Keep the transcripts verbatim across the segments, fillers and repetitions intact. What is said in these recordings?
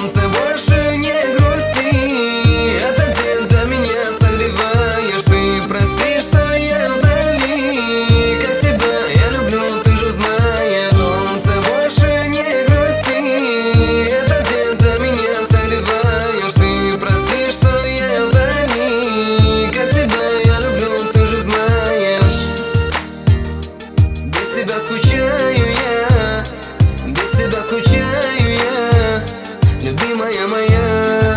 солнце, больше не грусти. Этот день для меня согреваешь. Ты прости, что я вдали. Как тебя я люблю, ты же знаешь. Солнце, больше не грусти. Этот день для меня согреваешь. Ты прости, что я вдали. Как тебя я люблю, ты же знаешь. Без тебя скучаю я, без тебя скучаю я, любимая моя.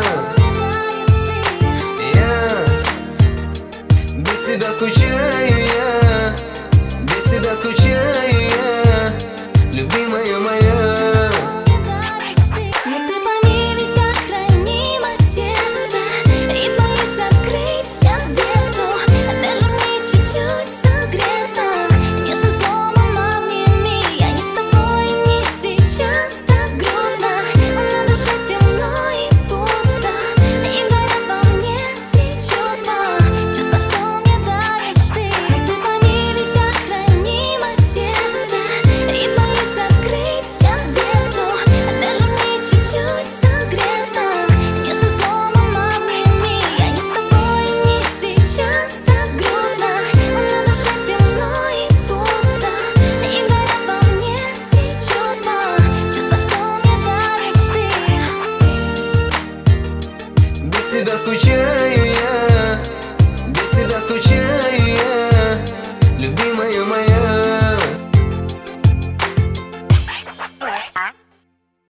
Я без тебя скучаю я, без тебя скучаю я, любимая моя. Но ты помилуй, как хранима сердце, и боюсь открыть я дверцу. Даже мне чуть-чуть согреться нежным словом обними. Я не с тобой, не сейчас так грустно, на душе темно и пусто, и горят во мне те чувства, чувства, что мне даришь ты. Ты помилуй, как хранима сердце, и боюсь открыть я дверцу. Даже мне чуть-чуть согреться нежным словом обними. Я не с тобой, не сейчас так грустно, на душе темно и пусто, и горят во мне те чувства, чувства, что мне даришь ты. Без тебя скучаю я, без тебя скучаю